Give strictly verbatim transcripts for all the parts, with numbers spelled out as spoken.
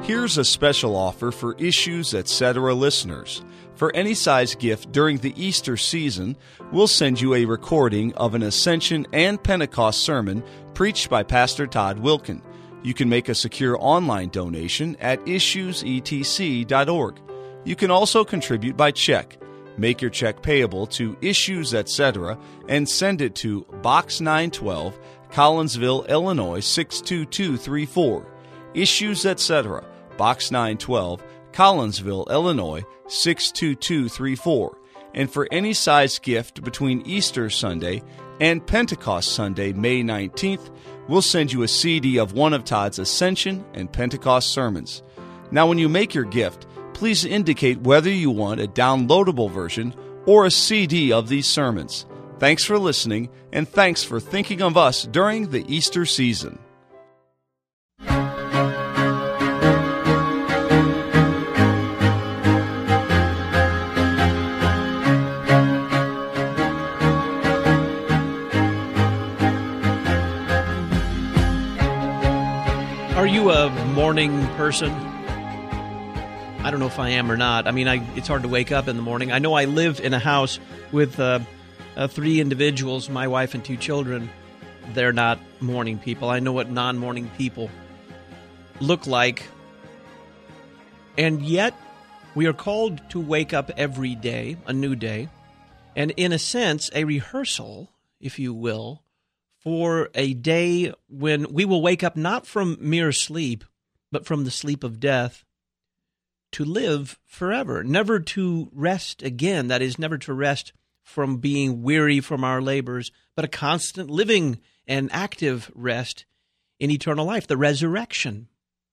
Here's a special offer for Issues Etc. listeners. For any size gift during the Easter season, we'll send you a recording of an Ascension and Pentecost sermon preached by Pastor Todd Wilken. You can make a secure online donation at issues e t c dot org. You can also contribute by check. Make your check payable to Issues Etc. and send it to Box nine twelve, Collinsville, Illinois six two two three four. Issues Etc., Box nine twelve, Collinsville, Illinois six two two three four. And for any size gift between Easter Sunday and Pentecost Sunday, May nineteenth, we'll send you a C D of one of Todd's Ascension and Pentecost sermons. Now, when you make your gift, please indicate whether you want a downloadable version or a C D of these sermons. Thanks for listening, and thanks for thinking of us during the Easter season. Are you a morning person? I don't know if I am or not. I mean, I, it's hard to wake up in the morning. I know I live in a house with uh, uh, three individuals, my wife and two children. They're not morning people. I know what non-morning people look like. And yet, we are called to wake up every day, a new day, and in a sense, a rehearsal, if you will, for a day when we will wake up not from mere sleep, but from the sleep of death, to live forever, never to rest again. That is, never to rest from being weary from our labors, but a constant living and active rest in eternal life, the resurrection.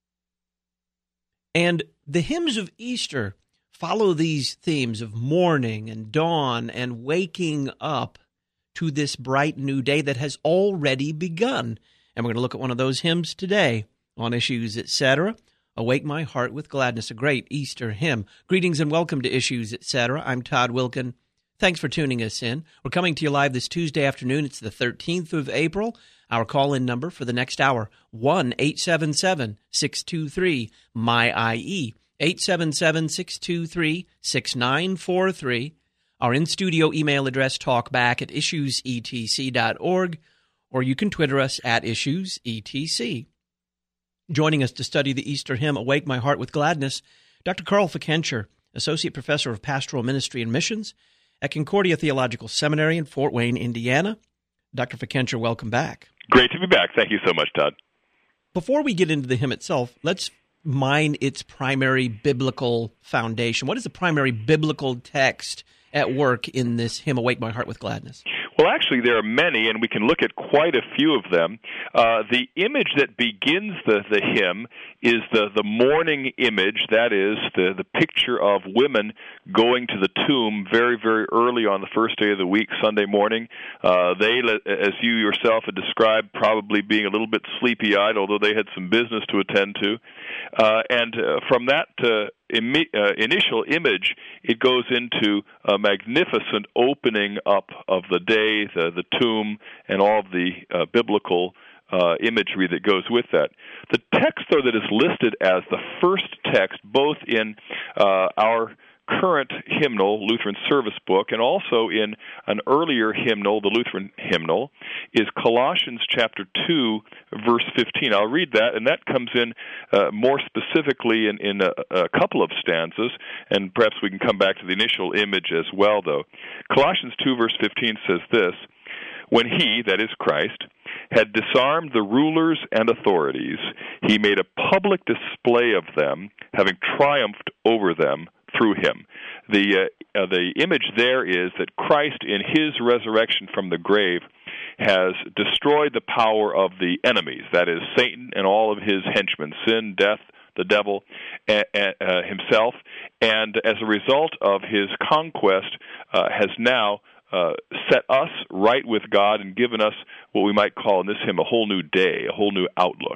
And the hymns of Easter follow these themes of morning and dawn and waking up to this bright new day that has already begun. And we're going to look at one of those hymns today on Issues Etc. Awake My Heart with Gladness, a great Easter hymn. Greetings and welcome to Issues Etc. I'm Todd Wilken. Thanks for tuning us in. We're coming to you live this Tuesday afternoon. It's the thirteenth of April. Our call-in number for the next hour, one eight seven seven, six two three, M Y I E, eight seven seven, six two three, six nine four three. Our in-studio email address, talkback at issues e t c dot org, or you can Twitter us at issues e t c. Joining us to study the Easter hymn, Awake My Heart with Gladness, Doctor Carl Fickenscher, Associate Professor of Pastoral Ministry and Missions at Concordia Theological Seminary in Fort Wayne, Indiana. Doctor Fickenscher, welcome back. Great to be back. Thank you so much, Todd. Before we get into the hymn itself, let's mine its primary biblical foundation. What is the primary biblical text at work in this hymn, Awake My Heart with Gladness? Well, actually, there are many, and we can look at quite a few of them. Uh, the image that begins the, the hymn is the, the morning image, that is, the, the picture of women going to the tomb very, very early on the first day of the week, Sunday morning. Uh, they, as you yourself had described, probably being a little bit sleepy-eyed, although they had some business to attend to. Uh, and uh, from that uh, imi- uh, initial image, it goes into a magnificent opening up of the day, the, the tomb, and all of the uh, biblical uh, imagery that goes with that. The text, though, that is listed as the first text, both in uh, our current hymnal, Lutheran Service Book, and also in an earlier hymnal, the Lutheran hymnal, is Colossians chapter two, verse fifteen. I'll read that, and that comes in uh, more specifically in, in a, a couple of stanzas, and perhaps we can come back to the initial image as well, though. Colossians two, verse fifteen says this: "When he," that is Christ, "had disarmed the rulers and authorities, he made a public display of them, having triumphed over them through him." The uh, uh, the image there is that Christ, in his resurrection from the grave, has destroyed the power of the enemies, that is, Satan and all of his henchmen, sin, death, the devil, uh, uh, himself, and as a result of his conquest, uh, has now uh, set us right with God and given us what we might call in this hymn a whole new day, a whole new outlook.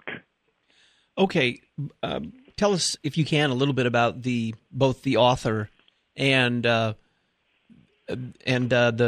Okay, um, tell us, if you can, a little bit about the both the author and uh, and uh, the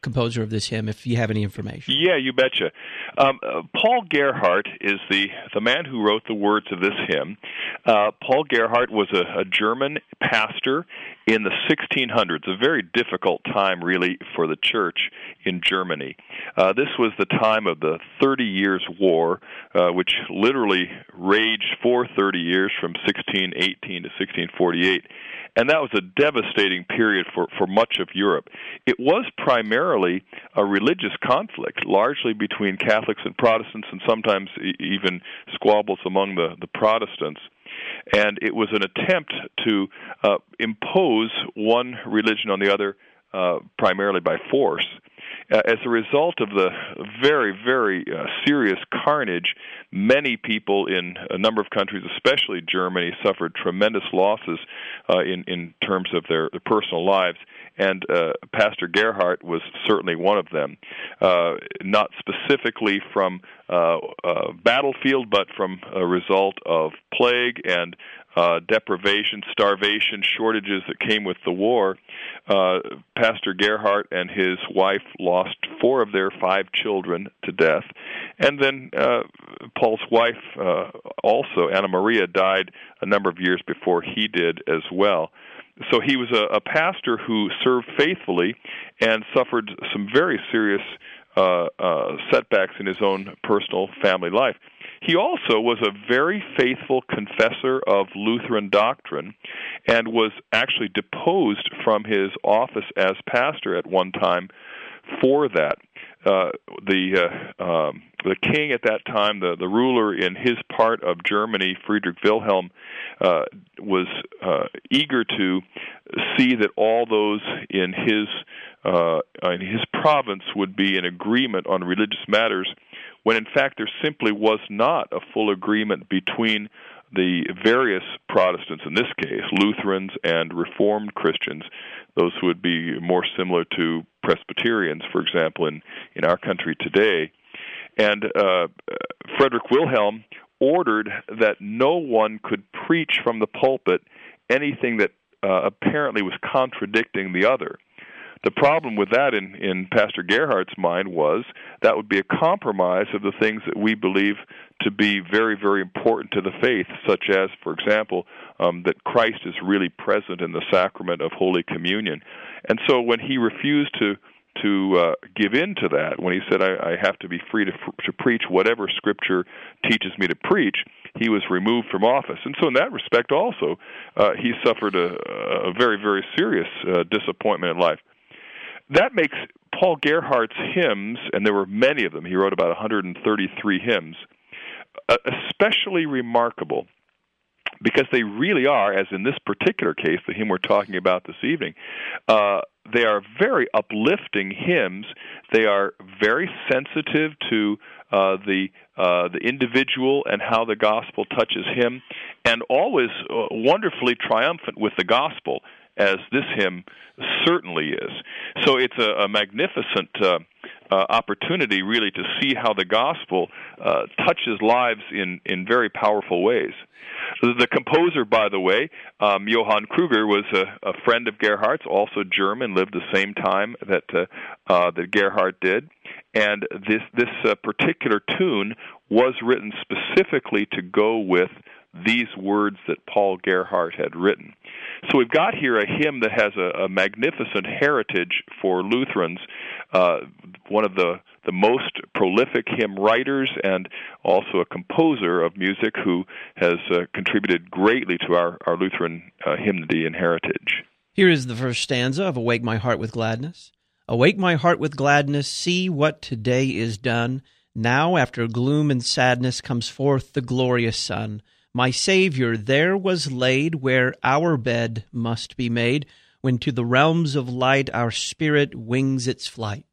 composer of this hymn, if you have any information. Yeah, you betcha. Um, uh, Paul Gerhardt is the, the man who wrote the words of this hymn. Uh, Paul Gerhardt was a, a German pastor in the sixteen hundreds, a very difficult time, really, for the church in Germany. Uh, this was the time of the Thirty Years' War, uh, which literally raged for thirty years, from sixteen eighteen to sixteen forty-eight. And that was a devastating period for, for much of Europe. It was primarily a religious conflict, largely between Catholics and Protestants, and sometimes e- even squabbles among the, the Protestants. And it was an attempt to uh, impose one religion on the other, uh, primarily by force. Uh, as a result of the very, very uh, serious carnage, many people in a number of countries, especially Germany, suffered tremendous losses uh, in, in terms of their, their personal lives. And uh, Pastor Gerhardt was certainly one of them, uh, not specifically from uh, uh, battlefield, but from a result of plague and uh, deprivation, starvation, shortages that came with the war. Uh, Pastor Gerhardt and his wife lost four of their five children to death. And then uh, Paul's wife uh, also, Anna Maria, died a number of years before he did as well. So he was a, a pastor who served faithfully and suffered some very serious uh, uh, setbacks in his own personal family life. He also was a very faithful confessor of Lutheran doctrine and was actually deposed from his office as pastor at one time for that. Uh, the uh, um, the king at that time, the, the ruler in his part of Germany, Friedrich Wilhelm, uh, was uh, eager to see that all those in his uh, in his province would be in agreement on religious matters, when in fact there simply was not a full agreement between the various Protestants, in this case, Lutherans and Reformed Christians, those who would be more similar to Presbyterians, for example, in, in our country today. And uh, Frederick Wilhelm ordered that no one could preach from the pulpit anything that uh, apparently was contradicting the other. The problem with that in, in Pastor Gerhardt's mind was that would be a compromise of the things that we believe to be very, very important to the faith, such as, for example, um, that Christ is really present in the sacrament of Holy Communion. And so when he refused to to uh, give in to that, when he said, I, I have to be free to, to preach whatever Scripture teaches me to preach, he was removed from office. And so in that respect also, uh, he suffered a, a very, very serious uh, disappointment in life. That makes Paul Gerhardt's hymns, and there were many of them, he wrote about one hundred thirty-three hymns, uh, especially remarkable, because they really are, as in this particular case, the hymn we're talking about this evening, uh, they are very uplifting hymns. They are very sensitive to uh, the uh, the individual and how the gospel touches him, and always uh, wonderfully triumphant with the gospel, as this hymn certainly is. So it's a, a magnificent uh, uh, opportunity, really, to see how the gospel uh, touches lives in, in very powerful ways. The composer, by the way, um, Johann Kruger, was a, a friend of Gerhardt's, also German, lived the same time that uh, uh, that Gerhardt did. And this, this uh, particular tune was written specifically to go with these words that Paul Gerhardt had written. So we've got here a hymn that has a, a magnificent heritage for Lutherans, uh, one of the, the most prolific hymn writers and also a composer of music who has uh, contributed greatly to our, our Lutheran uh, hymnody and heritage. Here is the first stanza of Awake My Heart with Gladness. Awake my heart with gladness, see what today is done. Now after gloom and sadness comes forth the glorious sun. My Savior there was laid where our bed must be made, when to the realms of light our spirit wings its flight.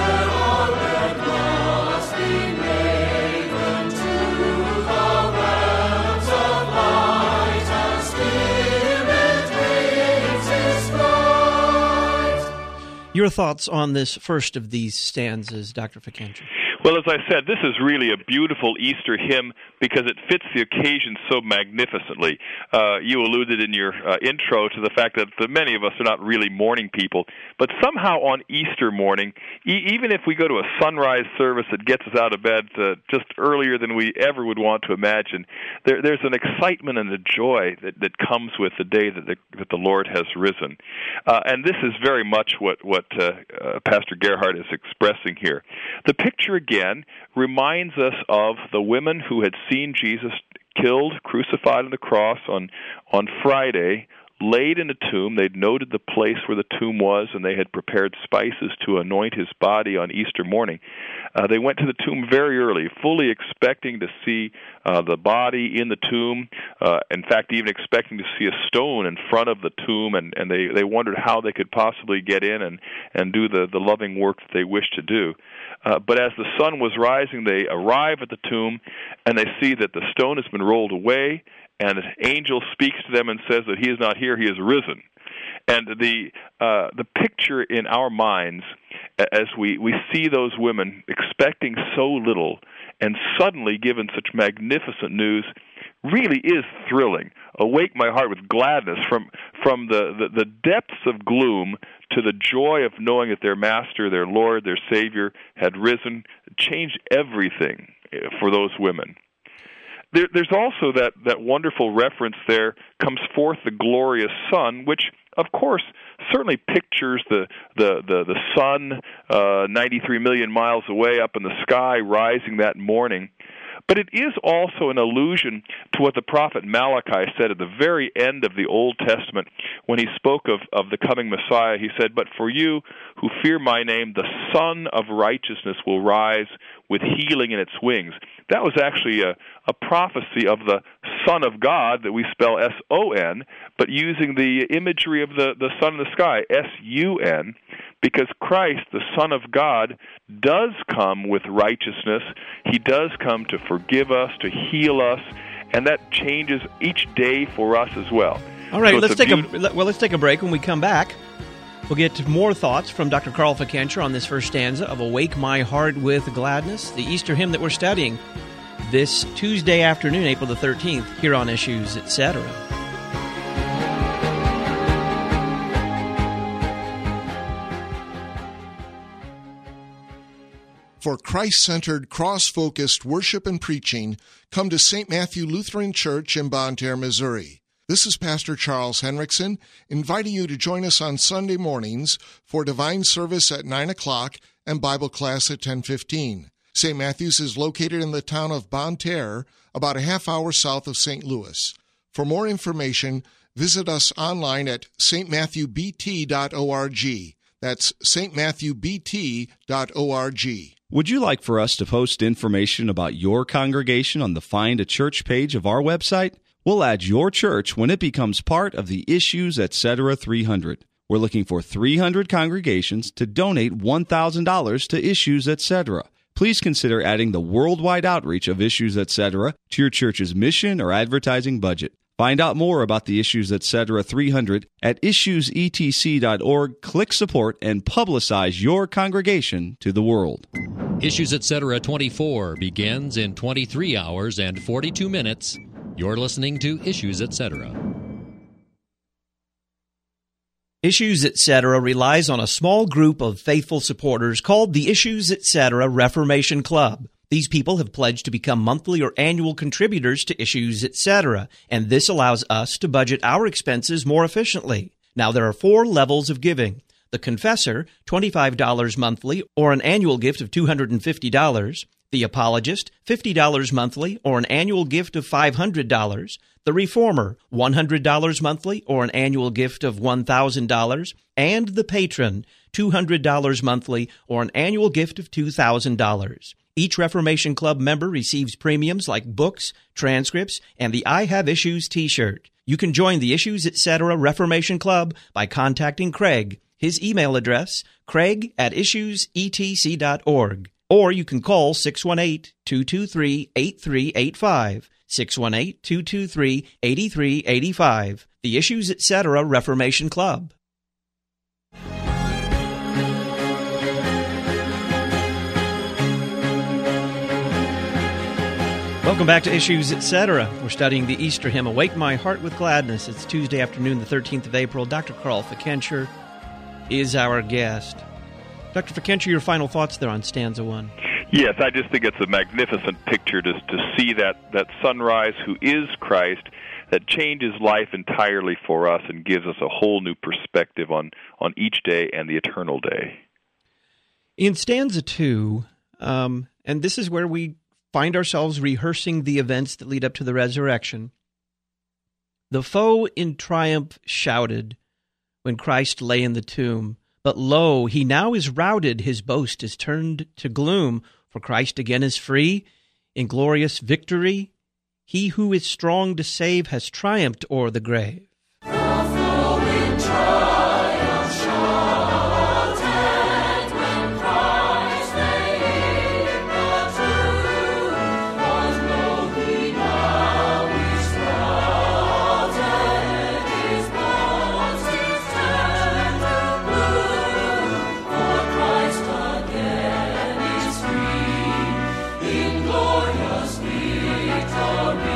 Well Your thoughts on this first of these stanzas, Doctor Ficantra? Well, as I said, this is really a beautiful Easter hymn because it fits the occasion so magnificently. Uh, you alluded in your uh, intro to the fact that the, many of us are not really morning people, but somehow on Easter morning, e- even if we go to a sunrise service that gets us out of bed uh, just earlier than we ever would want to imagine, there, there's an excitement and a joy that, that comes with the day that the, that the Lord has risen. Uh, and this is very much what, what uh, uh, Pastor Gerhard is expressing here. The picture again Again, reminds us of the women who had seen Jesus killed, crucified on the cross on, on Friday, laid in a tomb. They'd noted the place where the tomb was, and they had prepared spices to anoint his body on Easter morning. Uh, they went to the tomb very early, fully expecting to see uh, the body in the tomb, uh, in fact, even expecting to see a stone in front of the tomb, and, and they, they wondered how they could possibly get in and, and do the, the loving work that they wished to do. Uh, but as the sun was rising, they arrive at the tomb, and they see that the stone has been rolled away, and an angel speaks to them and says that he is not here, he is risen. And the uh, the picture in our minds, as we, we see those women expecting so little and suddenly given such magnificent news, really is thrilling. Awake my heart with gladness from from the, the, the depths of gloom to the joy of knowing that their Master, their Lord, their Savior had risen, changed everything for those women. There, there's also that, that wonderful reference there, comes forth the glorious sun, which, of course, certainly pictures the the the, the sun uh, ninety-three million miles away up in the sky rising that morning. But it is also an allusion to what the prophet Malachi said at the very end of the Old Testament when he spoke of, of the coming Messiah. He said, "But for you who fear my name, the Son of Righteousness will rise with healing in its wings." That was actually a, a prophecy of the Son of God that we spell S O N, but using the imagery of the, the sun in the sky, S U N, because Christ, the Son of God, does come with righteousness. He does come to forgive us, to heal us, and that changes each day for us as well. All right, so let's a take beautiful- a well. Let's take a break. When we come back, we'll get to more thoughts from Doctor Carl Ficantra on this first stanza of "Awake My Heart with Gladness," the Easter hymn that we're studying this Tuesday afternoon, April the thirteenth, here on Issues, et cetera. For Christ-centered, cross-focused worship and preaching, come to Saint Matthew Lutheran Church in Bonne Terre, Missouri. This is Pastor Charles Henriksen, inviting you to join us on Sunday mornings for divine service at nine o'clock and Bible class at ten fifteen. Saint Matthew's is located in the town of Bonne Terre, about a half hour south of Saint Louis. For more information, visit us online at s t matthew b t dot org. That's s t matthew b t dot org. Would you like for us to post information about your congregation on the Find a Church page of our website? We'll add your church when it becomes part of the Issues, et cetera three hundred. We're looking for three hundred congregations to donate one thousand dollars to Issues, et cetera. Please consider adding the worldwide outreach of Issues, et cetera to your church's mission or advertising budget. Find out more about the Issues, et cetera three hundred at issues e t c dot org. Click support and publicize your congregation to the world. Issues, et cetera twenty-four begins in twenty-three hours and forty-two minutes. You're listening to Issues, et cetera. Issues, et cetera relies on a small group of faithful supporters called the Issues, et cetera Reformation Club. These people have pledged to become monthly or annual contributors to Issues, et cetera, and this allows us to budget our expenses more efficiently. Now, there are four levels of giving. The Confessor, twenty-five dollars monthly or an annual gift of two hundred fifty dollars. The Apologist, fifty dollars monthly or an annual gift of five hundred dollars. The Reformer, one hundred dollars monthly or an annual gift of one thousand dollars. And the Patron, two hundred dollars monthly or an annual gift of two thousand dollars. Each Reformation Club member receives premiums like books, transcripts, and the I Have Issues t-shirt. You can join the Issues, et cetera Reformation Club by contacting Craig. His email address, craig at issues e t c dot org. Or you can call six one eight, two two three, eight three eight five, six one eight, two two three, eight three eight five. The Issues, et cetera Reformation Club. Welcome back to Issues, et cetera. We're studying the Easter hymn, Awake My Heart with Gladness. It's Tuesday afternoon, the thirteenth of April. Doctor Carl Fickenscher is our guest. Doctor Fickenscher, your final thoughts there on stanza one. Yes, I just think it's a magnificent picture to, to see that, that sunrise who is Christ, that changes life entirely for us and gives us a whole new perspective on, on each day and the eternal day. In stanza two, um, and this is where we find ourselves rehearsing the events that lead up to the resurrection. The foe in triumph shouted when Christ lay in the tomb, but lo, he now is routed, his boast is turned to gloom, for Christ again is free, in glorious victory. He who is strong to save has triumphed o'er the grave. The foe in triumph shouted when Christ lay in the tomb, but lo, he now is routed, his boast is turned to gloom, for Christ again is free, in glorious victory.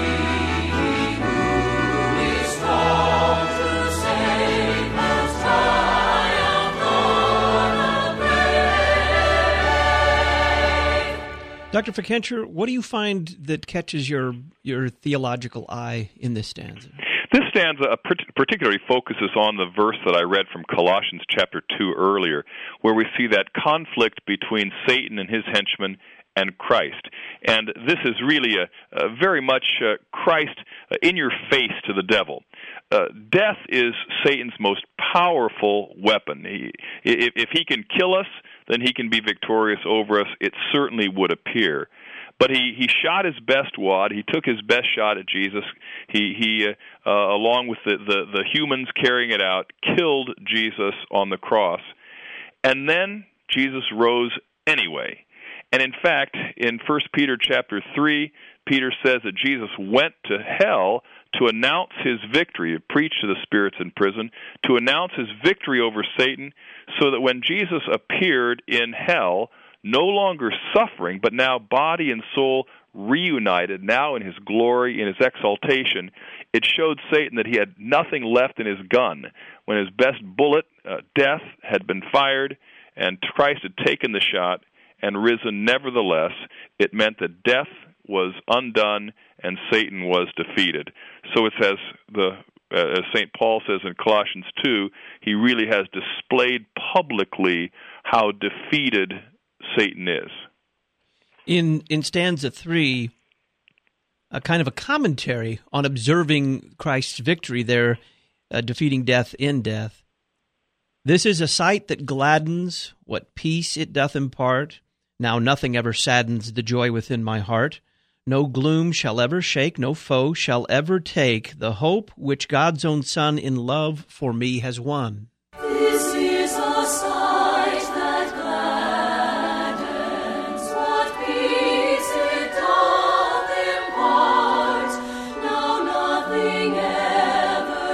Doctor Fickenscher, what do you find that catches your your theological eye in this stanza? This stanza particularly focuses on the verse that I read from Colossians chapter two earlier, where we see that conflict between Satan and his henchmen and Christ. And this is really a, a very much uh, Christ uh, in your face to the devil. Uh, death is Satan's most powerful weapon. He, if, if he can kill us, then he can be victorious over us. It certainly would appear. But he, he shot his best wad. He took his best shot at Jesus. He, he uh, uh, along with the, the, the humans carrying it out, killed Jesus on the cross. And then Jesus rose anyway. And in fact, in First Peter chapter three, Peter says that Jesus went to hell to announce his victory, to preach to the spirits in prison, to announce his victory over Satan, so that when Jesus appeared in hell, no longer suffering, but now body and soul reunited, now in his glory, in his exaltation, it showed Satan that he had nothing left in his gun. When his best bullet, uh, death, had been fired, and Christ had taken the shot and risen nevertheless, it meant that death was undone and Satan was defeated. So it says, the uh, as Saint Paul says in Colossians two, he really has displayed publicly how defeated Satan is. In in stanza three, a kind of a commentary on observing Christ's victory there, uh, defeating death in death. This is a sight that gladdens, what peace it doth impart. Now nothing ever saddens the joy within my heart. No gloom shall ever shake, no foe shall ever take the hope which God's own Son in love for me has won. This is a sight that gladdens, what peace it doth impart. Now nothing ever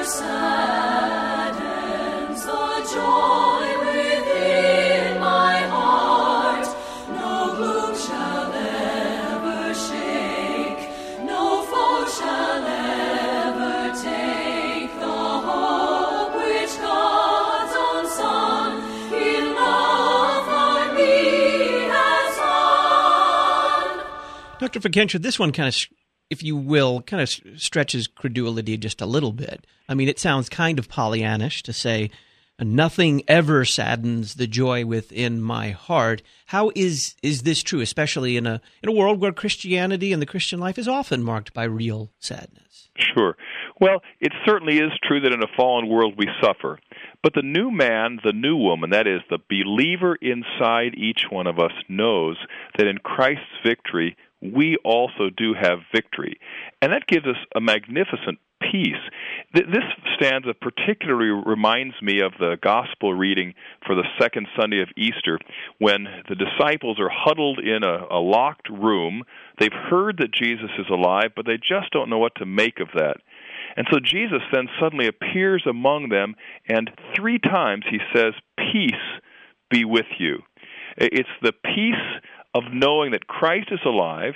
saddens the joy within my heart. No gloom shall ever shake, no foe shall ever take the hope which God's own Son in love for me has won. Doctor Fickenscher, this one kind of, if you will, kind of stretches credulity just a little bit. I mean, it sounds kind of Pollyannish to say, nothing ever saddens the joy within my heart. How is is this true, especially in a in a world where Christianity and the Christian life is often marked by real sadness? Sure. Well, it certainly is true that in a fallen world we suffer. But the new man, the new woman, that is, the believer inside each one of us knows that in Christ's victory, we also do have victory. And that gives us a magnificent peace. This stanza particularly reminds me of the gospel reading for the second Sunday of Easter, when the disciples are huddled in a, a locked room. They've heard that Jesus is alive, but they just don't know what to make of that. And so Jesus then suddenly appears among them, and three times he says, "Peace be with you." It's the peace of knowing that Christ is alive,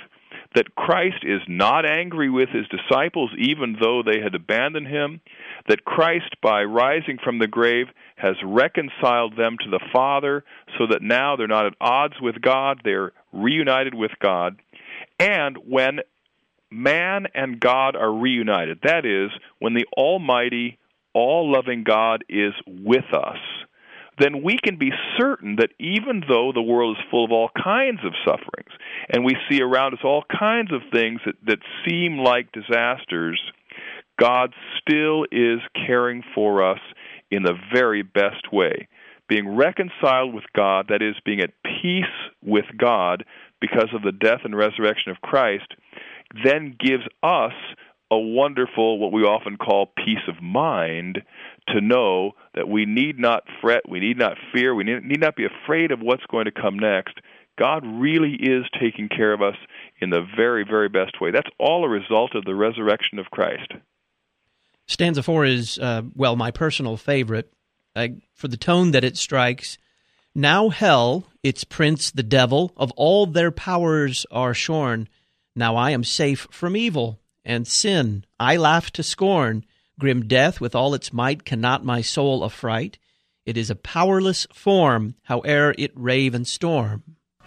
that Christ is not angry with his disciples even though they had abandoned him, that Christ, by rising from the grave, has reconciled them to the Father so that now they're not at odds with God, they're reunited with God. And when man and God are reunited, that is, when the Almighty, all-loving God is with us, then we can be certain that even though the world is full of all kinds of sufferings, and we see around us all kinds of things that, that seem like disasters, God still is caring for us in the very best way. Being reconciled with God, that is, being at peace with God because of the death and resurrection of Christ, then gives us a wonderful, what we often call peace of mind, to know that we need not fret, we need not fear, we need, need not be afraid of what's going to come next. God really is taking care of us in the very, very best way. That's all a result of the resurrection of Christ. Stanza four is, uh, well, my personal favorite, uh, for the tone that it strikes. Now hell, its prince, the devil, of all their powers are shorn. Now I am safe from evil and sin. I laugh to scorn. Grim death with all its might cannot my soul affright. It is a powerless form, howe'er it rave and storm.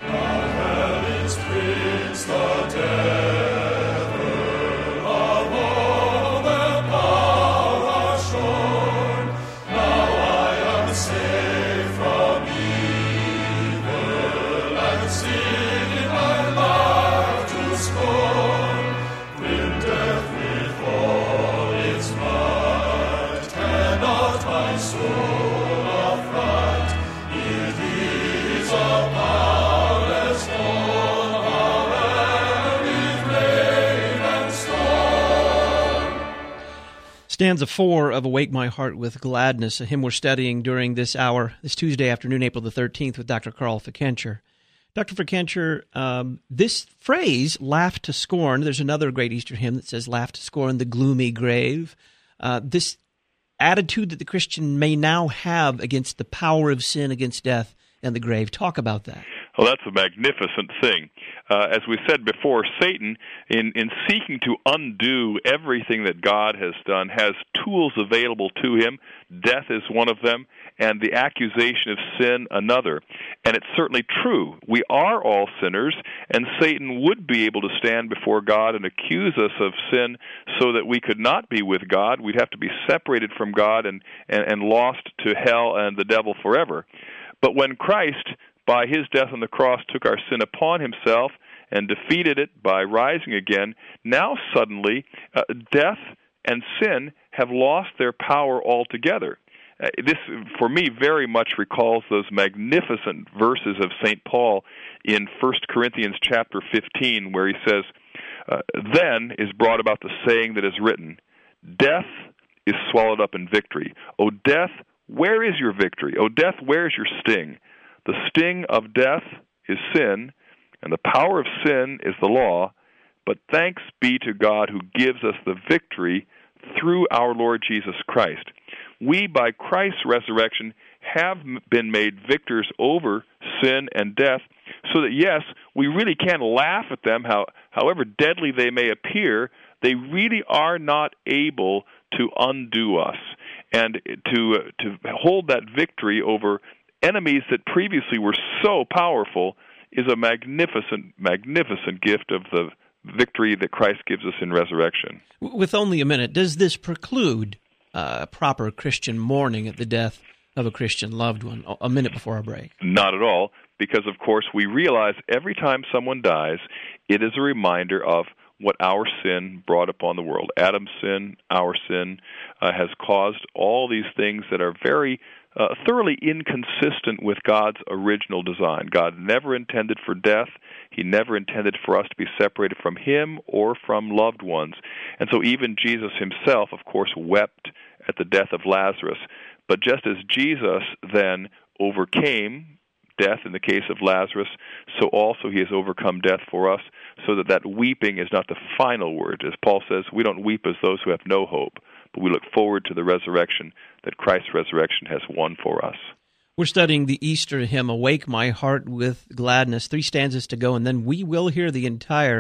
Stanza four of Awake My Heart with Gladness, a hymn we're studying during this hour, this Tuesday afternoon, April the thirteenth, with Doctor Carl Fickenscher. Doctor Fickenscher, um, this phrase, laugh to scorn, there's another great Easter hymn that says, laugh to scorn the gloomy grave. Uh, this attitude that the Christian may now have against the power of sin, against death and the grave. Talk about that. Well, that's a magnificent thing. Uh, as we said before, Satan, in, in seeking to undo everything that God has done, has tools available to him. Death is one of them, and the accusation of sin another. And it's certainly true. We are all sinners, and Satan would be able to stand before God and accuse us of sin so that we could not be with God. We'd have to be separated from God and, and, and lost to hell and the devil forever. But when Christ, by his death on the cross, took our sin upon himself and defeated it by rising again, now suddenly uh, death and sin have lost their power altogether. Uh, this, for me, very much recalls those magnificent verses of Saint Paul in First Corinthians chapter fifteen, where he says, uh, then is brought about the saying that is written, death is swallowed up in victory. O death, where is your victory? O death, where is your sting? The sting of death is sin, and the power of sin is the law, but thanks be to God who gives us the victory through our Lord Jesus Christ. We, by Christ's resurrection, have been made victors over sin and death, so that, yes, we really can laugh at them, how, however deadly they may appear. They really are not able to undo us. And to uh, to hold that victory over enemies that previously were so powerful is a magnificent, magnificent gift of the victory that Christ gives us in resurrection. With only a minute, does this preclude uh, proper Christian mourning at the death of a Christian loved one? A minute before our break. Not at all, because, of course, we realize every time someone dies, it is a reminder of what our sin brought upon the world. Adam's sin, our sin, uh, has caused all these things that are very uh, thoroughly inconsistent with God's original design. God never intended for death. He never intended for us to be separated from Him or from loved ones. And so even Jesus Himself, of course, wept at the death of Lazarus. But just as Jesus then overcame death in the case of Lazarus, so also He has overcome death for us, so that that weeping is not the final word. As Paul says, we don't weep as those who have no hope, but we look forward to the resurrection that Christ's resurrection has won for us. We're studying the Easter hymn, Awake My Heart with Gladness. Three stanzas to go, and then we will hear the entire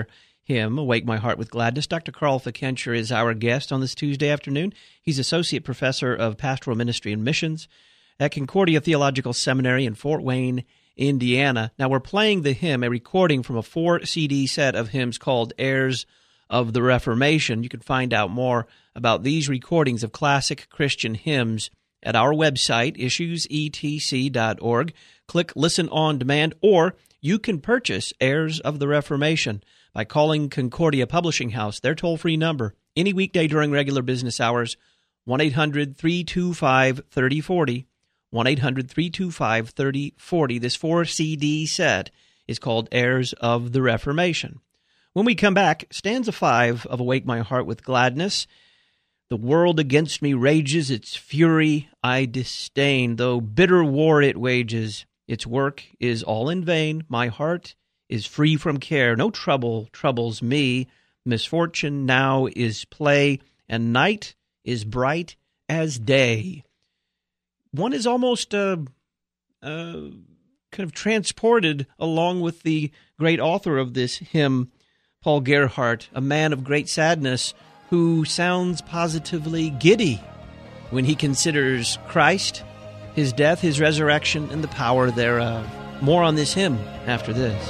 hymn, Awake My Heart with Gladness. Doctor Carl Fickenscher is our guest on this Tuesday afternoon. He's Associate Professor of Pastoral Ministry and Missions at Concordia Theological Seminary in Fort Wayne, Indiana. Now, we're playing the hymn, a recording from a four C D set of hymns called Heirs of the Reformation. You can find out more about these recordings of classic Christian hymns at our website, issues e t c dot org. Click Listen on Demand, or you can purchase Heirs of the Reformation by calling Concordia Publishing House, their toll-free number, any weekday during regular business hours, one eight hundred three two five three oh four oh, one eight hundred three two five three oh four oh. This four C D set is called Heirs of the Reformation. When we come back, stanza five of Awake My Heart with Gladness. The world against me rages, its fury I disdain, though bitter war it wages. Its work is all in vain. My heart is free from care. No trouble troubles me. Misfortune now is play, and night is bright as day. One is almost uh, uh, kind of transported along with the great author of this hymn, Paul Gerhardt, a man of great sadness who sounds positively giddy when he considers Christ, his death, his resurrection, and the power thereof. More on this hymn after this.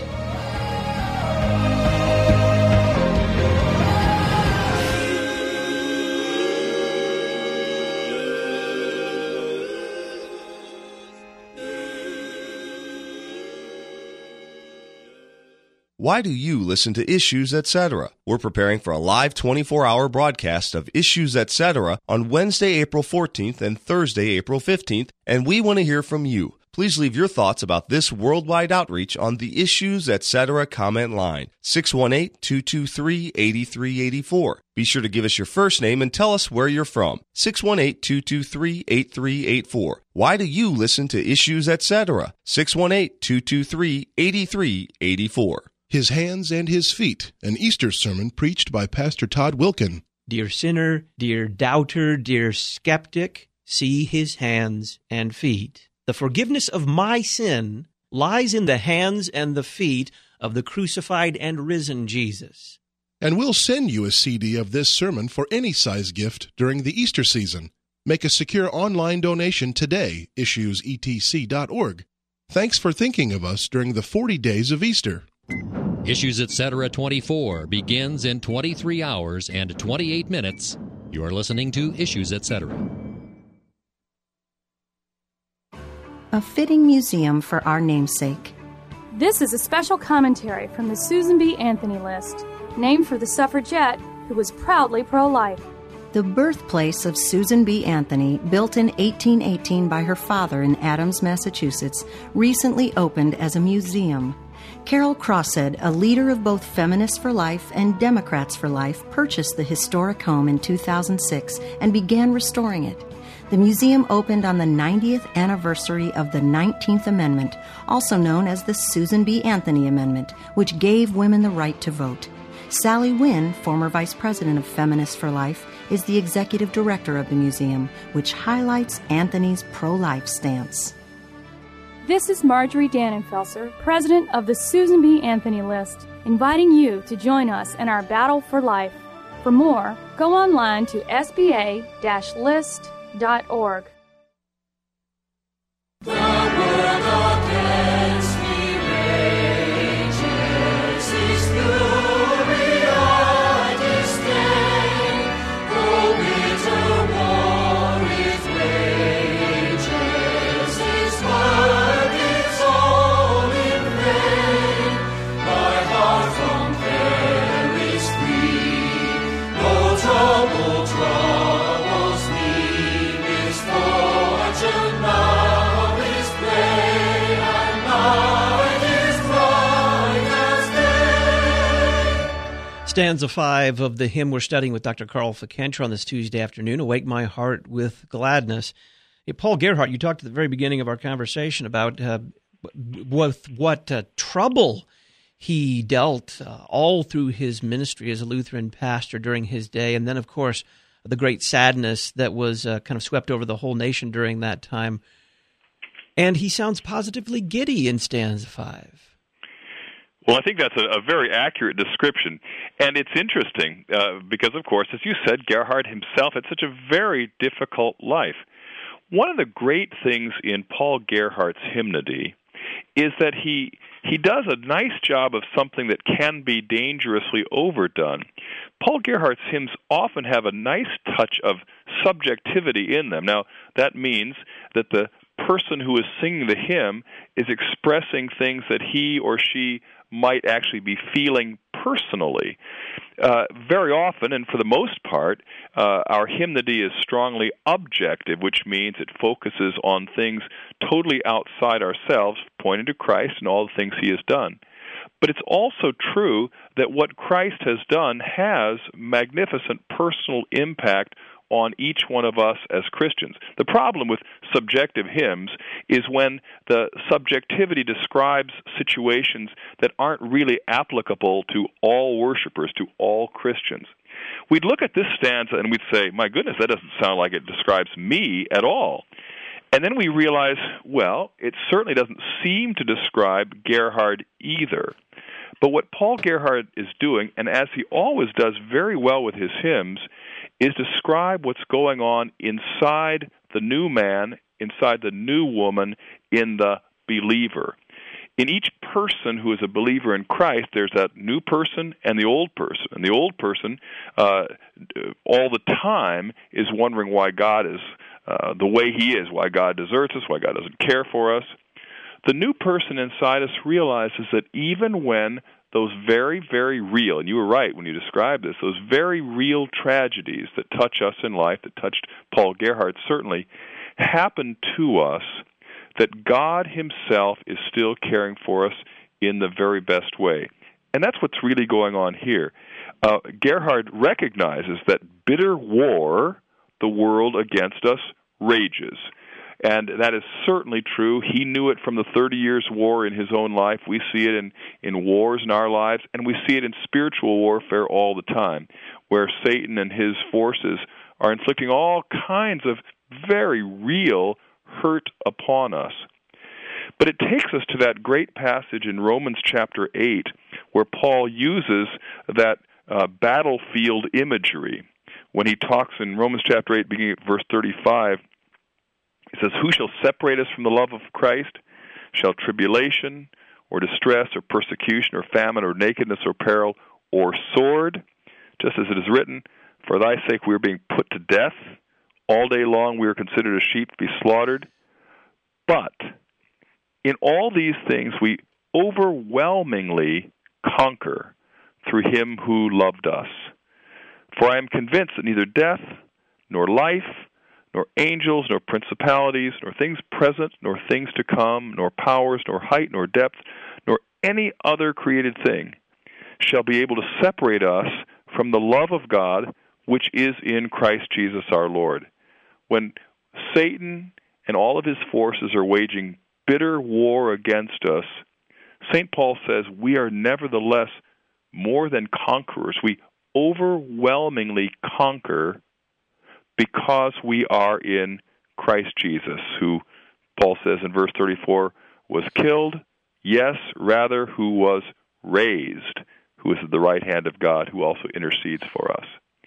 Why do you listen to Issues, et cetera? We're preparing for a live twenty-four hour broadcast of Issues, et cetera on Wednesday, April fourteenth and Thursday, April fifteenth, and we want to hear from you. Please leave your thoughts about this worldwide outreach on the Issues, et cetera comment line, six one eight, two two three, eight three eight four. Be sure to give us your first name and tell us where you're from, six one eight, two two three, eight three eight four. Why do you listen to Issues, et cetera? six one eight, two two three, eight three eight four. His Hands and His Feet, an Easter sermon preached by Pastor Todd Wilkin. Dear sinner, dear doubter, dear skeptic, see his hands and feet. The forgiveness of my sin lies in the hands and the feet of the crucified and risen Jesus. And we'll send you a C D of this sermon for any size gift during the Easter season. Make a secure online donation today, issues e t c dot org. Thanks for thinking of us during the forty days of Easter. Issues, et cetera twenty-four begins in twenty-three hours and twenty-eight minutes. You are listening to Issues, et cetera. A fitting museum for our namesake. This is a special commentary from the Susan B. Anthony List, named for the suffragette who was proudly pro-life. The birthplace of Susan B. Anthony, built in eighteen eighteen by her father in Adams, Massachusetts, recently opened as a museum. Carol Crossed, a leader of both Feminists for Life and Democrats for Life, purchased the historic home in two thousand six and began restoring it. The museum opened on the ninetieth anniversary of the nineteenth Amendment, also known as the Susan B. Anthony Amendment, which gave women the right to vote. Sally Wynn, former vice president of Feminists for Life, is the executive director of the museum, which highlights Anthony's pro-life stance. This is Marjorie Dannenfelser, president of the Susan B. Anthony List, inviting you to join us in our battle for life. For more, go online to s b a dash list dot org. The world against me rages, His fury I disdain. Though bitter war it wages, His work is all in vain. My heart from care is free, no trouble troubles me. Misfortune now is play, and night is bright as day. Stanza five of the hymn we're studying with Doctor Carl Fickenscher on this Tuesday afternoon, Awake My Heart with Gladness. Hey, Paul Gerhardt, you talked at the very beginning of our conversation about uh, with what uh, trouble he dealt uh, all through his ministry as a Lutheran pastor during his day, and then, of course, the great sadness that was uh, kind of swept over the whole nation during that time. And he sounds positively giddy in stanza five. Well, I think that's a, a very accurate description. And it's interesting uh, because, of course, as you said, Gerhard himself had such a very difficult life. One of the great things in Paul Gerhardt's hymnody is that he he does a nice job of something that can be dangerously overdone. Paul Gerhardt's hymns often have a nice touch of subjectivity in them. Now, that means that the person who is singing the hymn is expressing things that he or she might actually be feeling personally. Uh, very often, and for the most part, uh, our hymnody is strongly objective, which means it focuses on things totally outside ourselves, pointing to Christ and all the things he has done. But it's also true that what Christ has done has magnificent personal impact on each one of us as Christians. The problem with subjective hymns is when the subjectivity describes situations that aren't really applicable to all worshipers, to all Christians. We'd look at this stanza and we'd say, my goodness, that doesn't sound like it describes me at all. And then we realize, well, it certainly doesn't seem to describe Gerhard either. But what Paul Gerhardt is doing, and as he always does very well with his hymns, is describe what's going on inside the new man, inside the new woman, in the believer. In each person who is a believer in Christ, there's that new person and the old person. And the old person, uh, all the time, is wondering why God is uh, the way he is, why God deserts us, why God doesn't care for us. The new person inside us realizes that even when those very, very real, and you were right when you described this, those very real tragedies that touch us in life, that touched Paul Gerhardt certainly, happen to us, that God himself is still caring for us in the very best way. And that's what's really going on here. Uh, Gerhard recognizes that bitter war, the world against us, rages. And that is certainly true. He knew it from the Thirty Years' War in his own life. We see it in, in wars in our lives, and we see it in spiritual warfare all the time, where Satan and his forces are inflicting all kinds of very real hurt upon us. But it takes us to that great passage in Romans chapter eight, where Paul uses that uh, battlefield imagery. When he talks in Romans chapter eight, beginning at verse thirty-five, he says, "Who shall separate us from the love of Christ? Shall tribulation, or distress, or persecution, or famine, or nakedness, or peril, or sword? Just as it is written, for thy sake we are being put to death. All day long we are considered as sheep to be slaughtered. But in all these things we overwhelmingly conquer through him who loved us. For I am convinced that neither death, nor life, nor angels, nor principalities, nor things present, nor things to come, nor powers, nor height, nor depth, nor any other created thing shall be able to separate us from the love of God which is in Christ Jesus our Lord." When Satan and all of his forces are waging bitter war against us, Saint Paul says we are nevertheless more than conquerors. We overwhelmingly conquer because we are in Christ Jesus, who, Paul says in verse thirty-four, was killed, yes, rather, who was raised, who is at the right hand of God, who also intercedes for us.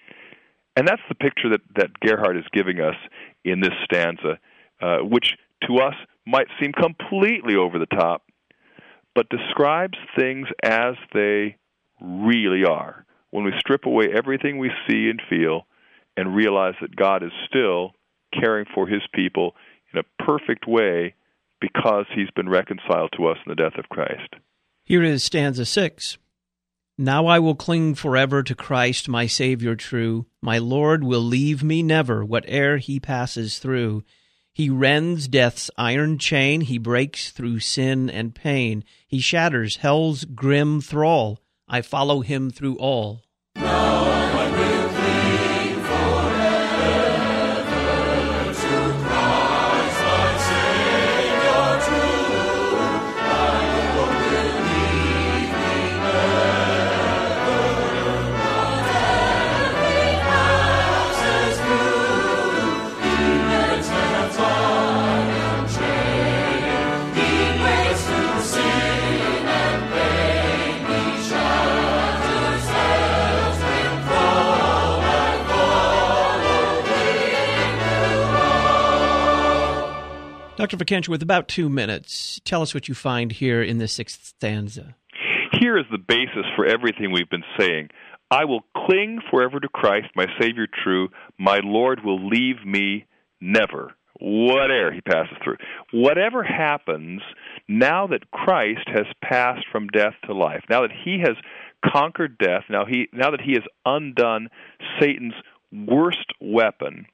And that's the picture that, that Gerhard is giving us in this stanza, uh, which to us might seem completely over the top, but describes things as they really are. When we strip away everything we see and feel and realize that God is still caring for his people in a perfect way because he's been reconciled to us in the death of Christ. Here is stanza six. "Now I will cling forever to Christ, my Savior true. My Lord will leave me never, whate'er he passes through. He rends death's iron chain, he breaks through sin and pain. He shatters hell's grim thrall, I follow him through all." He breaks through sin and pain. Doctor Fikentra, with about two minutes, tell us what you find here in the sixth stanza. Here is the basis for everything we've been saying. I will cling forever to Christ, my Savior true. My Lord will leave me never, whatever he passes through. Whatever happens, now that Christ has passed from death to life, now that he has conquered death, now he now that he has undone Satan's worst weapon,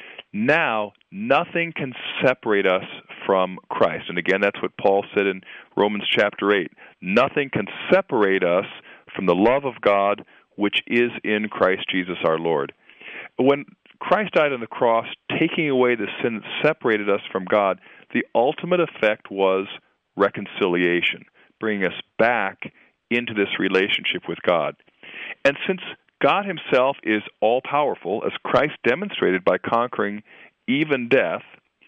now nothing can separate us from Christ. And again, that's what Paul said in Romans chapter eight. Nothing can separate us from the love of God which is in Christ Jesus our Lord. When Christ died on the cross, taking away the sin that separated us from God, the ultimate effect was reconciliation, bringing us back into this relationship with God. And since God himself is all-powerful, as Christ demonstrated by conquering even death,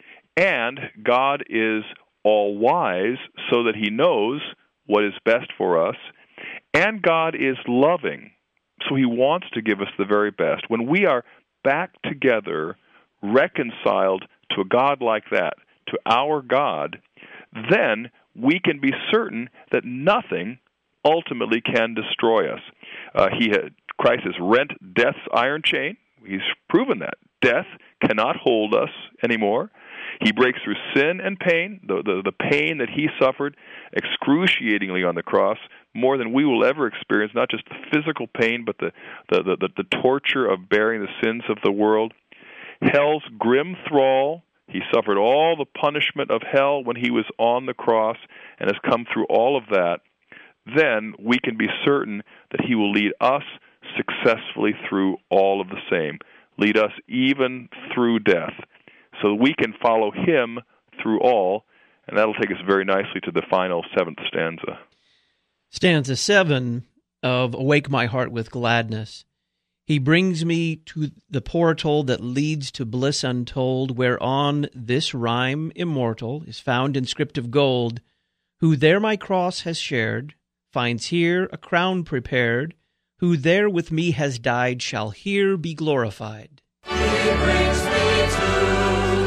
and God is all-wise so that he knows what is best for us, and God is loving, so he wants to give us the very best. When we are back together, reconciled to a God like that, to our God, then we can be certain that nothing ultimately can destroy us. Uh, he had, Christ has rent death's iron chain. He's proven that. Death cannot hold us anymore. He breaks through sin and pain, the, the, the pain that he suffered excruciatingly on the cross, more than we will ever experience, not just the physical pain, but the, the, the, the torture of bearing the sins of the world. Hell's grim thrall, he suffered all the punishment of hell when he was on the cross and has come through all of that. Then we can be certain that he will lead us successfully through all of the same, lead us even through death, so that we can follow him through all, and that'll take us very nicely to the final seventh stanza. Stanza seven of Awake My Heart with Gladness. He brings me to the portal that leads to bliss untold, whereon this rhyme immortal is found in script of gold. Who there my cross has shared, finds here a crown prepared. Who there with me has died shall here be glorified. He brings me to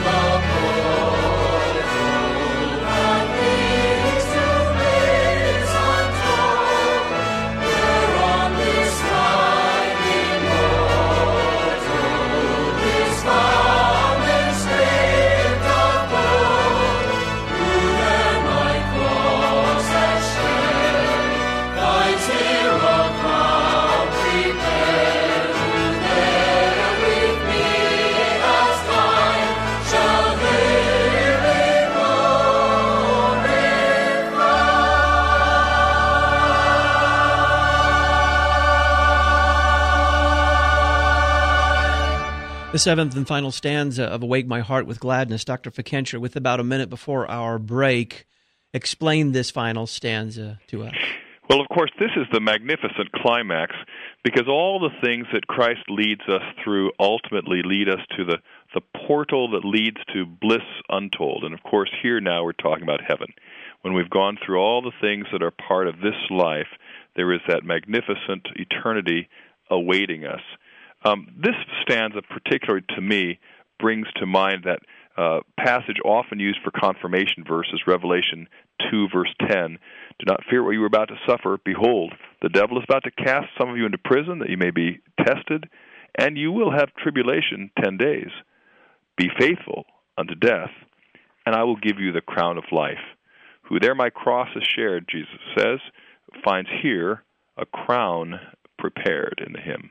The seventh and final stanza of Awake My Heart with Gladness. Doctor Fikentra, with about a minute before our break, explain this final stanza to us. Well, of course, this is the magnificent climax, because all the things that Christ leads us through ultimately lead us to the, the portal that leads to bliss untold. And of course, here now we're talking about heaven. When we've gone through all the things that are part of this life, there is that magnificent eternity awaiting us. Um, this stanza, particularly to me, brings to mind that uh, passage often used for confirmation verses, Revelation two, verse ten. Do not fear what you are about to suffer. Behold, the devil is about to cast some of you into prison, that you may be tested, and you will have tribulation ten days. Be faithful unto death, and I will give you the crown of life. Who there my cross is shared, Jesus says, finds here a crown prepared in the hymn.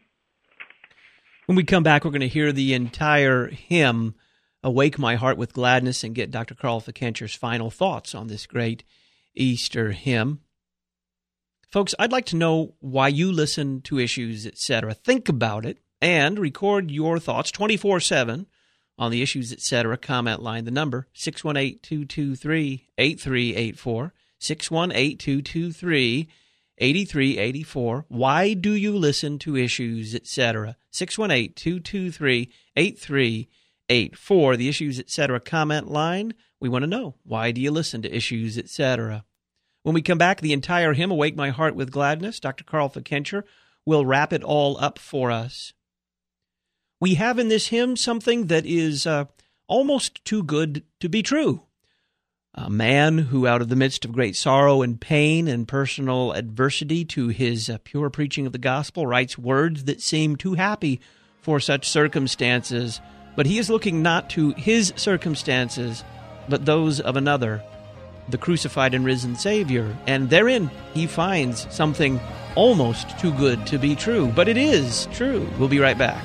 When we come back, we're going to hear the entire hymn, Awake My Heart with Gladness, and get Doctor Carl Fikentra's final thoughts on this great Easter hymn. Folks, I'd like to know why you listen to Issues, et cetera. Think about it and record your thoughts twenty-four seven on the Issues, et cetera comment line. The number, six one eight, two two three, eight three eight four, six one eight, two two three, eight three eight four. Why do you listen to Issues, et cetera? six one eight, two two three, eight three eight four. The Issues, et cetera comment line. We want to know, why do you listen to Issues, et cetera? When we come back, the entire hymn, Awake My Heart with Gladness, Doctor Carl Fikentra will wrap it all up for us. We have in this hymn something that is uh, almost too good to be true. A man who, out of the midst of great sorrow and pain and personal adversity to his uh, pure preaching of the gospel, writes words that seem too happy for such circumstances. But he is looking not to his circumstances, but those of another, the crucified and risen Savior. And therein he finds something almost too good to be true. But it is true. We'll be right back.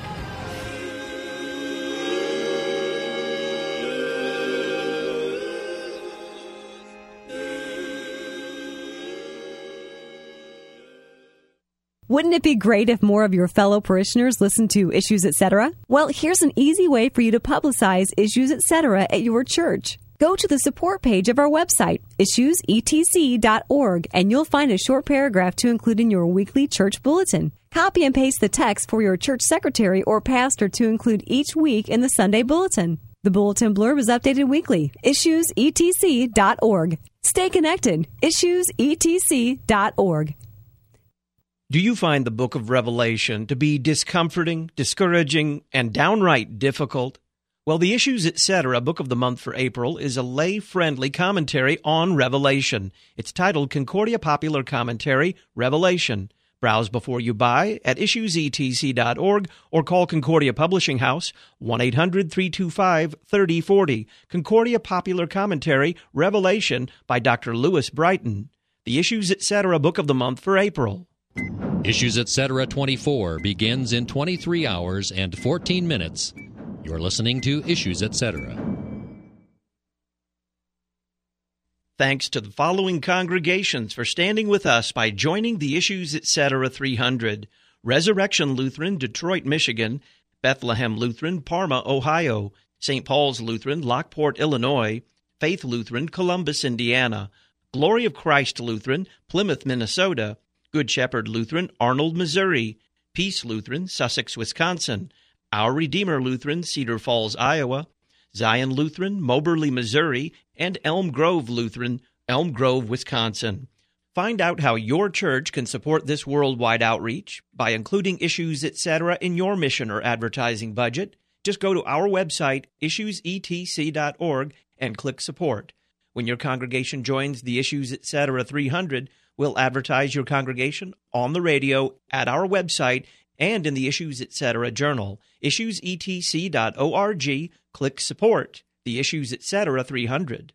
Wouldn't it be great if more of your fellow parishioners listened to Issues Etc.? Well, here's an easy way for you to publicize Issues Etc. at your church. Go to the support page of our website, issues e t c dot org, and you'll find a short paragraph to include in your weekly church bulletin. Copy and paste the text for your church secretary or pastor to include each week in the Sunday bulletin. The bulletin blurb is updated weekly. issues e t c dot org. Stay connected. issues e t c dot org. Do you find the book of Revelation to be discomforting, discouraging, and downright difficult? Well, the Issues Etc. Book of the Month for April is a lay-friendly commentary on Revelation. It's titled Concordia Popular Commentary, Revelation. Browse before you buy at issues e t c dot org or call Concordia Publishing House, one eight hundred three two five three zero four zero. Concordia Popular Commentary, Revelation by Doctor Lewis Brighton. The Issues Etc. Book of the Month for April. Issues Etc. twenty-four begins in twenty-three hours and fourteen minutes. You're listening to Issues Etc. Thanks to the following congregations for standing with us by joining the Issues Etc. three hundred. Resurrection Lutheran, Detroit, Michigan; Bethlehem Lutheran, Parma, Ohio; Saint Paul's Lutheran, Lockport, Illinois; Faith Lutheran, Columbus, Indiana; Glory of Christ Lutheran, Plymouth, Minnesota; Good Shepherd Lutheran, Arnold, Missouri; Peace Lutheran, Sussex, Wisconsin; Our Redeemer Lutheran, Cedar Falls, Iowa; Zion Lutheran, Moberly, Missouri; and Elm Grove Lutheran, Elm Grove, Wisconsin. Find out how your church can support this worldwide outreach by including Issues Etc. in your mission or advertising budget. Just go to our website, issues e t c dot org, and click Support. When your congregation joins the Issues Etc. three hundred, we'll advertise your congregation on the radio, at our website, and in the Issues Etc. journal. issues e t c dot org. Click Support. The Issues Etc. three hundred.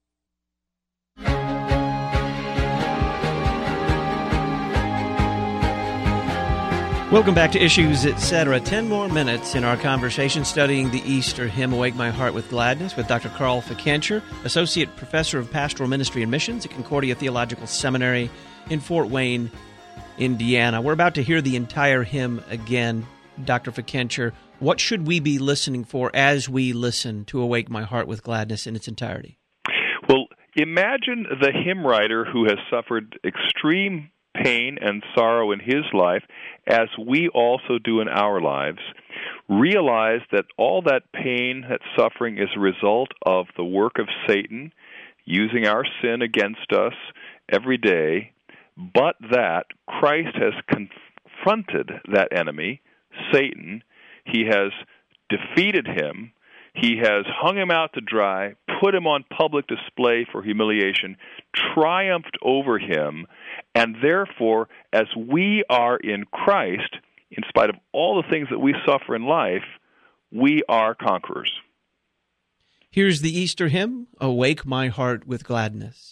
Welcome back to Issues Etc. Ten more minutes in our conversation studying the Easter hymn, Awake My Heart with Gladness, with Doctor Carl Fickenscher, Associate Professor of Pastoral Ministry and Missions at Concordia Theological Seminary in Fort Wayne, Indiana. We're about to hear the entire hymn again. Doctor Fickenscher, what should we be listening for as we listen to Awake My Heart with Gladness in its entirety? Well, imagine the hymn writer who has suffered extreme pain and sorrow in his life, as we also do in our lives. Realize that all that pain, that suffering, is a result of the work of Satan using our sin against us every day, but that Christ has confronted that enemy, Satan. He has defeated him. He has hung him out to dry, put him on public display for humiliation, triumphed over him, and therefore, as we are in Christ, in spite of all the things that we suffer in life, we are conquerors. Here's the Easter hymn, Awake My Heart with Gladness.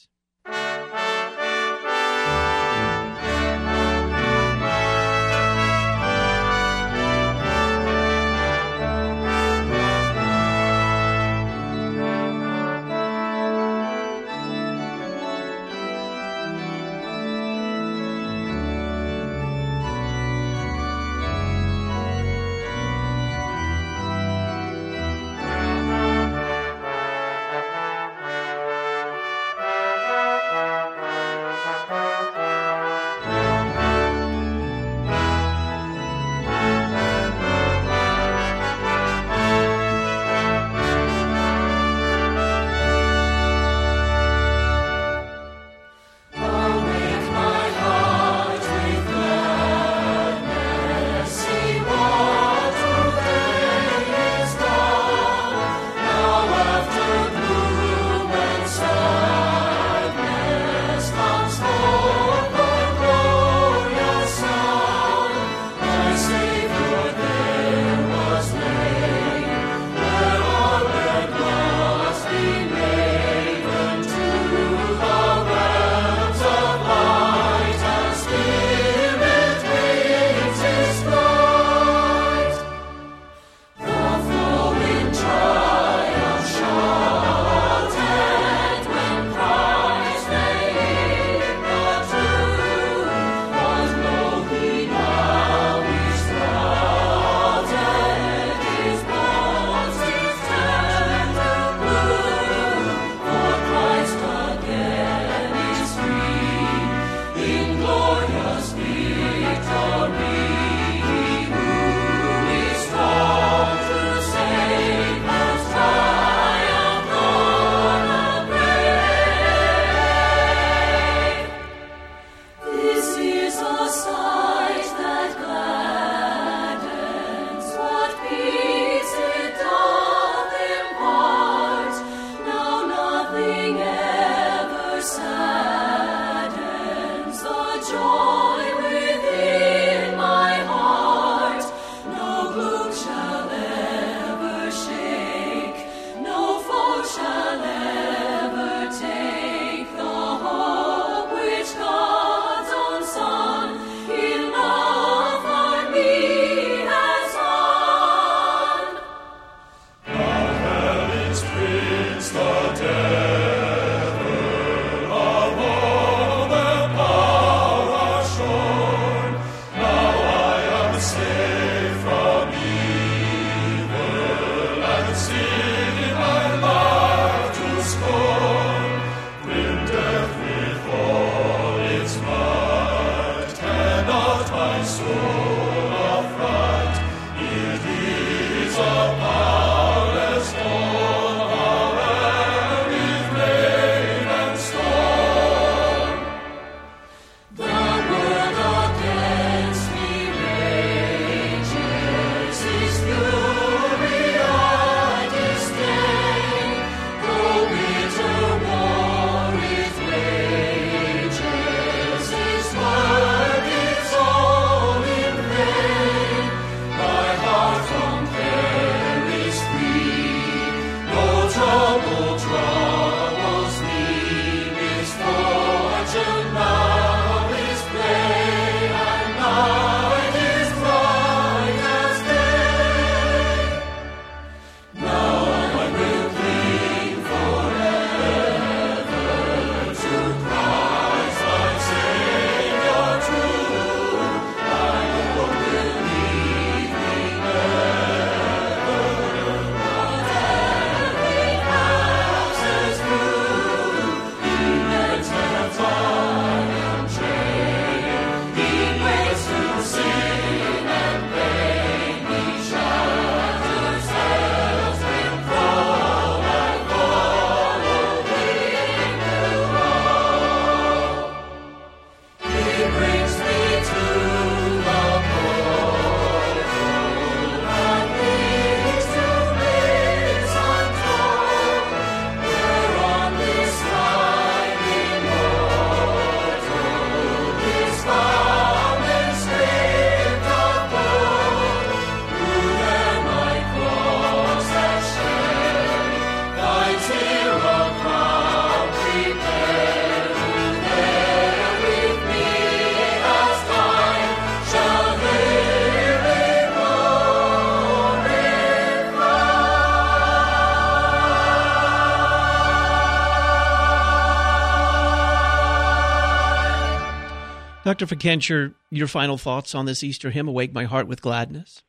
Doctor Fikencher, your final thoughts on this Easter hymn, Awake My Heart with Gladness?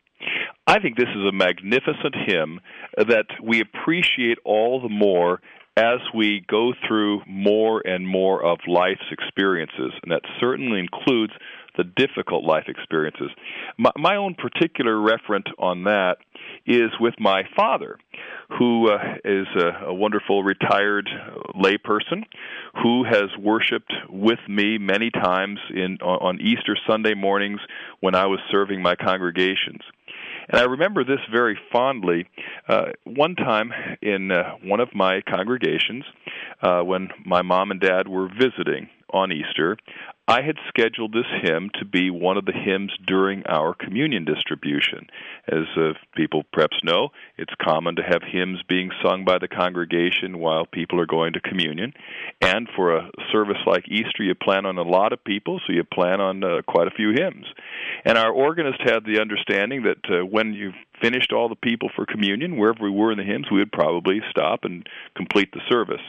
I think this is a magnificent hymn that we appreciate all the more as we go through more and more of life's experiences, and that certainly includes the difficult life experiences. My, my own particular referent on that is with my father, who uh, is a, a wonderful retired layperson who has worshipped with me many times in on, on Easter Sunday mornings when I was serving my congregations. And I remember this very fondly. Uh, one time in uh, one of my congregations, uh, when my mom and dad were visiting on Easter, I had scheduled this hymn to be one of the hymns during our communion distribution. As uh, people perhaps know, it's common to have hymns being sung by the congregation while people are going to communion. And for a service like Easter, you plan on a lot of people, so you plan on uh, quite a few hymns. And our organist had the understanding that uh, when you've finished all the people for communion, wherever we were in the hymns, we would probably stop and complete the service.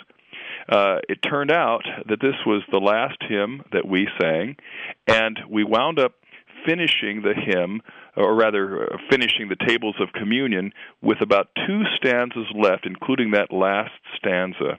Uh, it turned out that this was the last hymn that we sang, and we wound up finishing the hymn, or rather uh, finishing the tables of communion, with about two stanzas left, including that last stanza.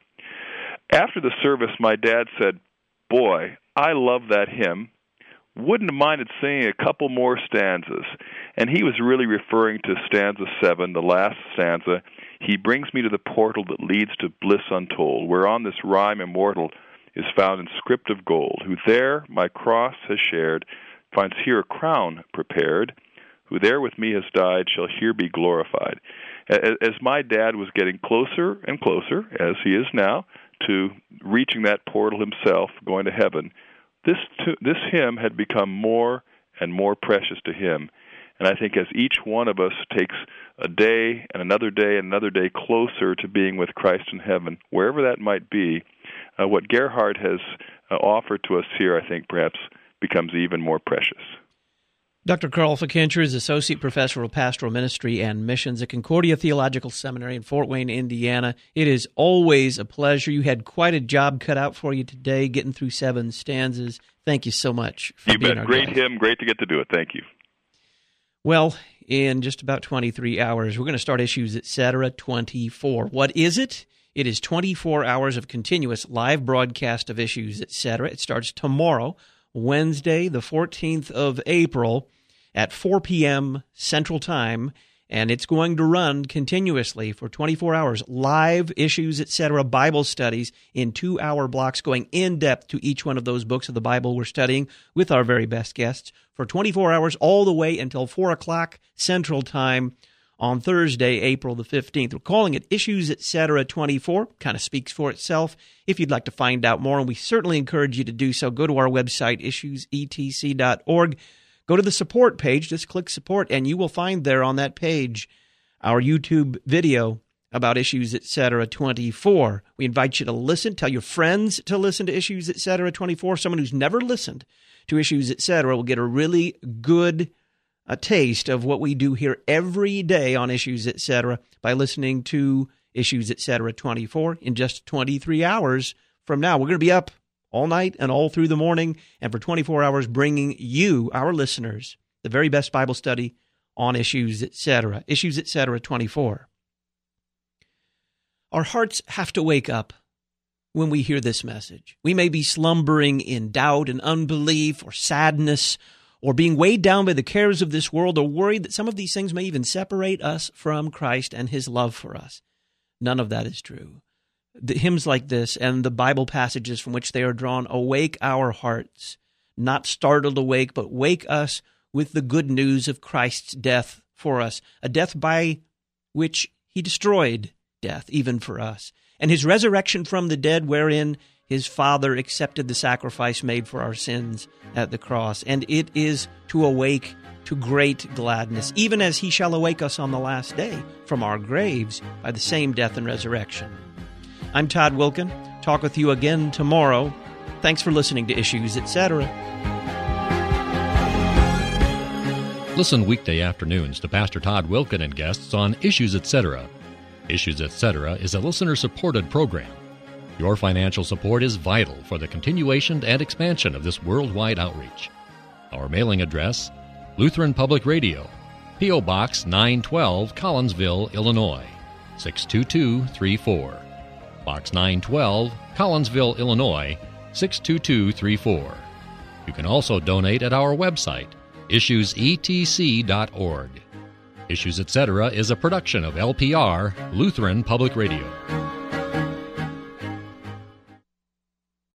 After the service, my dad said, "Boy, I love that hymn. Wouldn't have minded singing a couple more stanzas." And he was really referring to stanza seven, the last stanza. "He brings me to the portal that leads to bliss untold, whereon this rhyme immortal is found in script of gold. Who there my cross has shared, finds here a crown prepared. Who there with me has died, shall here be glorified." As my dad was getting closer and closer, as he is now, to reaching that portal himself, going to heaven, this this hymn had become more and more precious to him. And I think as each one of us takes a day and another day and another day closer to being with Christ in heaven, wherever that might be, uh, what Gerhard has uh, offered to us here, I think, perhaps becomes even more precious. Doctor Carl Fikencher is Associate Professor of Pastoral Ministry and Missions at Concordia Theological Seminary in Fort Wayne, Indiana. It is always a pleasure. You had quite a job cut out for you today, getting through seven stanzas. Thank you so much for you being bet. our Great guest. hymn. Great to get to do it. Thank you. Well, in just about twenty-three hours, we're going to start Issues Etc. twenty-four. What is it? It is twenty-four hours of continuous live broadcast of Issues Etc. It starts tomorrow, Wednesday, the fourteenth of April, at four p.m. Central Time, and it's going to run continuously for twenty-four hours. Live Issues Etc. Bible studies in two-hour blocks, going in-depth to each one of those books of the Bible we're studying with our very best guests for twenty-four hours, all the way until four o'clock Central Time on Thursday, April the fifteenth. We're calling it Issues Etc. twenty-four. Kind of speaks for itself. If you'd like to find out more, and we certainly encourage you to do so, go to our website, issues e t c dot org. Go to the support page, just click support, and you will find there on that page our YouTube video about Issues Etc. twenty-four. We invite you to listen, tell your friends to listen to Issues Etc. twenty-four. Someone who's never listened to Issues Etc. will get a really good a taste of what we do here every day on Issues Etc. by listening to Issues Etc. twenty-four in just twenty-three hours from now. We're going to be up all night and all through the morning, and for twenty-four hours bringing you, our listeners, the very best Bible study on Issues Etc. Issues Etc. twenty-four. Our hearts have to wake up when we hear this message. We may be slumbering in doubt and unbelief or sadness, or being weighed down by the cares of this world, or worried that some of these things may even separate us from Christ and His love for us. None of that is true. The hymns like this and the Bible passages from which they are drawn awake our hearts, not startled awake, but wake us with the good news of Christ's death for us, a death by which He destroyed death, even for us, and His resurrection from the dead, wherein His Father accepted the sacrifice made for our sins at the cross. And it is to awake to great gladness, even as He shall awake us on the last day from our graves by the same death and resurrection. I'm Todd Wilken. Talk with you again tomorrow. Thanks for listening to Issues Etc. Listen weekday afternoons to Pastor Todd Wilken and guests on Issues Etc. Issues Etc. is a listener-supported program. Your financial support is vital for the continuation and expansion of this worldwide outreach. Our mailing address, Lutheran Public Radio, P O. Box nine twelve, Collinsville, Illinois, six two two three four. Box nine twelve, Collinsville, Illinois, six two two three four. You can also donate at our website, issues e t c dot org. Issues Etc. is a production of L P R, Lutheran Public Radio.